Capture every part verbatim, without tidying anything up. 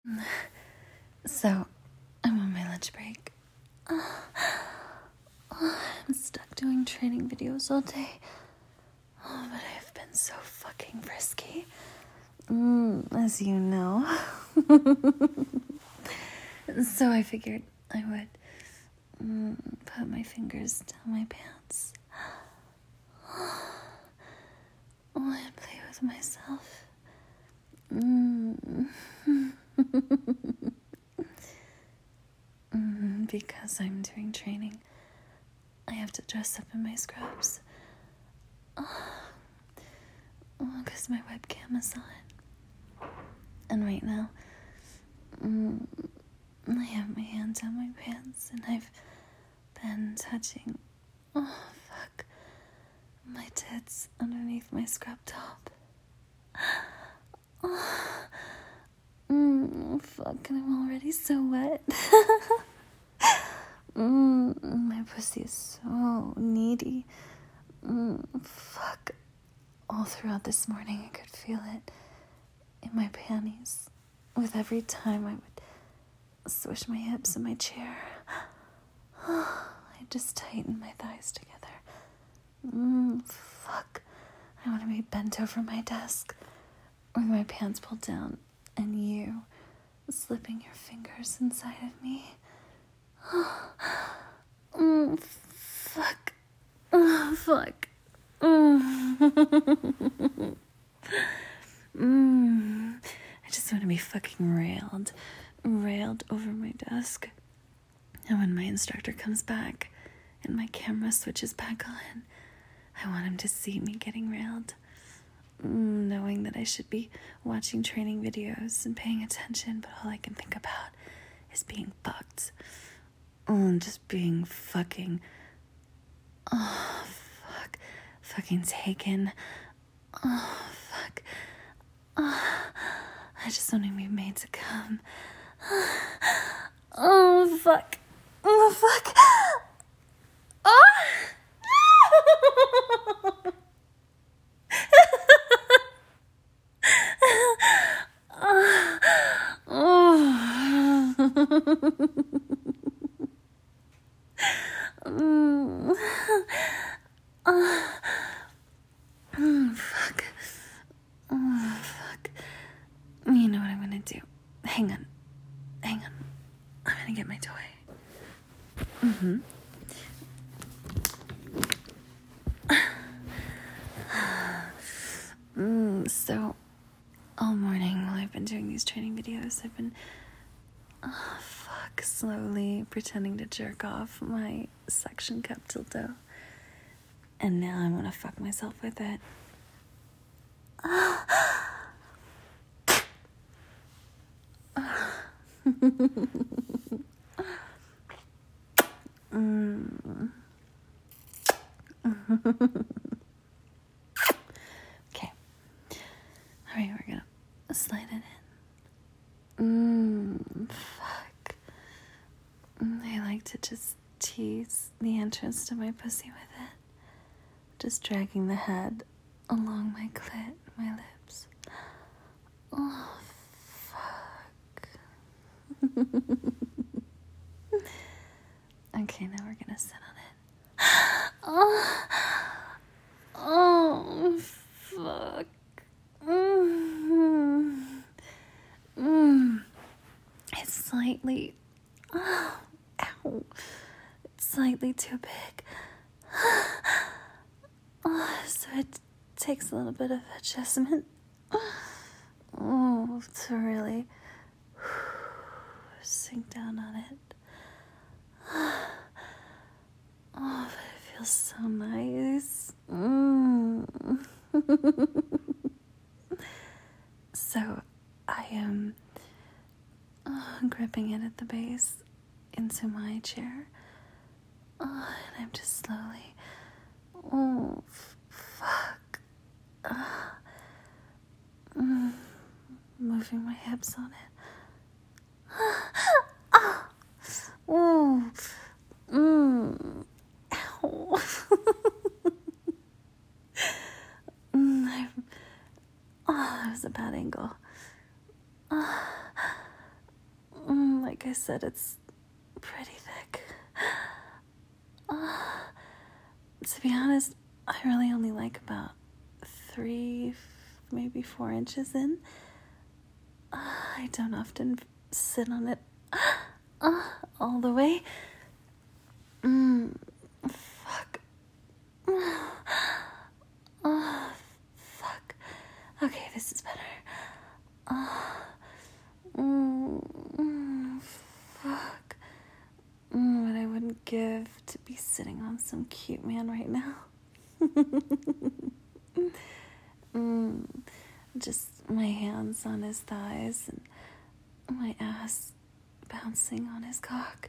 So, I'm on my lunch break. Oh, I'm stuck doing training videos all day. Oh, but I've been so fucking frisky. Mm, as you know. So I figured I would mm, put my fingers down my pants. Oh, and play with myself. Mm. mm, because I'm doing training, I have to dress up in my scrubs. Oh, because my webcam is on. And right now, mm, I have my hand down my pants and I've been touching, oh fuck, my tits underneath my scrub top. Oh, mm, fuck, and I'm already so wet. mm, my pussy is so needy. Mm, fuck. All throughout this morning, I could feel it in my panties. With every time I would swish my hips in my chair, I just tighten my thighs together. Mm, fuck. I want to be bent over my desk with my pants pulled down and you slipping your fingers inside of me. mm, fuck. Oh, fuck. Mm. mm. I just want to be fucking railed. Railed over my desk. And when my instructor comes back and my camera switches back on, I want him to see me getting railed. Mm, knowing that I should be watching training videos and paying attention, but all I can think about is being fucked. Oh, just being fucking... Oh, fuck. Fucking taken. Oh, fuck. Oh, I just want to be made to come. Oh, fuck. Oh, fuck. Oh! mm. oh. Oh, fuck. Oh, fuck. You know what I'm gonna do? Hang on. Hang on. I'm gonna get my toy. Mm-hmm. mm, so, all morning while I've been doing these training videos, I've been, oh, fuck, slowly pretending to jerk off my suction cup dildo. And now I want to fuck myself with it. mm. Okay. Alright, we're gonna slide it in. Mmm, fuck. I like to just tease the entrance to my pussy with it. Just dragging the head along my clit, my lips. Oh, fuck. Okay, now we're gonna sit on it. Oh, oh, fuck. Mm. Mm. It's slightly, oh, ow. It's slightly too big. Oh, so it takes a little bit of adjustment. Oh, to really sink down on it. Oh, but it feels so nice. Mm. So I am oh, gripping it at the base into my chair. Oh, and I'm just slowly, oh, f- fuck, uh, mm, moving my hips on it. Oh, oh, mm, ow. mm, I'm, oh, that was a bad angle. Oh, like I said, it's pretty thick. Uh, to be honest, I really only like about three, maybe four inches in. Uh, I don't often sit on it uh, all the way. Mm, fuck. Oh, fuck. Okay, this is better. Oh, mm, mm, fuck. Mm, what I wouldn't give to be sitting on some cute man right now. mm, just my hands on his thighs and my ass bouncing on his cock.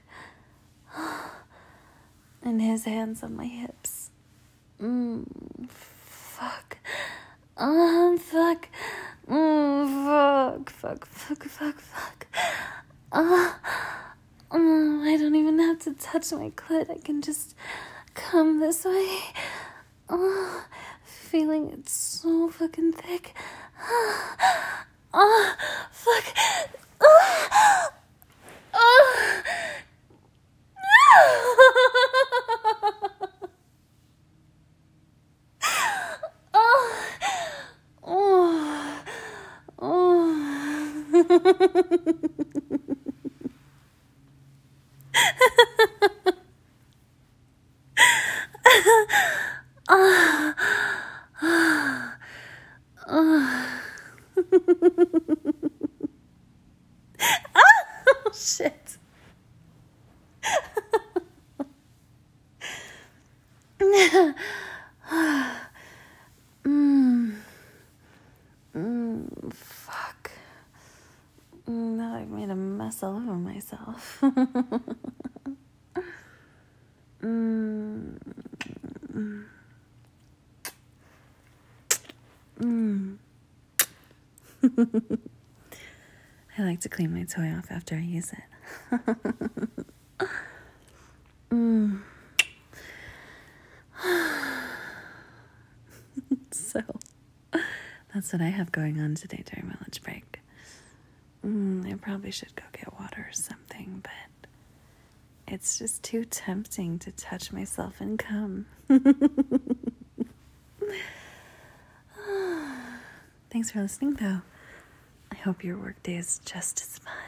And his hands on my hips. Mm, fuck. Oh, fuck. Mm, fuck, fuck, fuck, fuck, fuck. Oh, oh, I don't even have to touch my clit. I can just come this way. Oh, feeling it so fucking thick. Oh, fuck. Oh, oh. Oh, shit. mm. Mm, fuck. Mm, now I've made a mess all over myself. mm. Mm. I like to clean my toy off after I use it. mm. So, that's what I have going on today during my lunch break. Mm, I probably should go get water or something, but it's just too tempting to touch myself and come. Thanks for listening, though. I hope your workday is just as fun.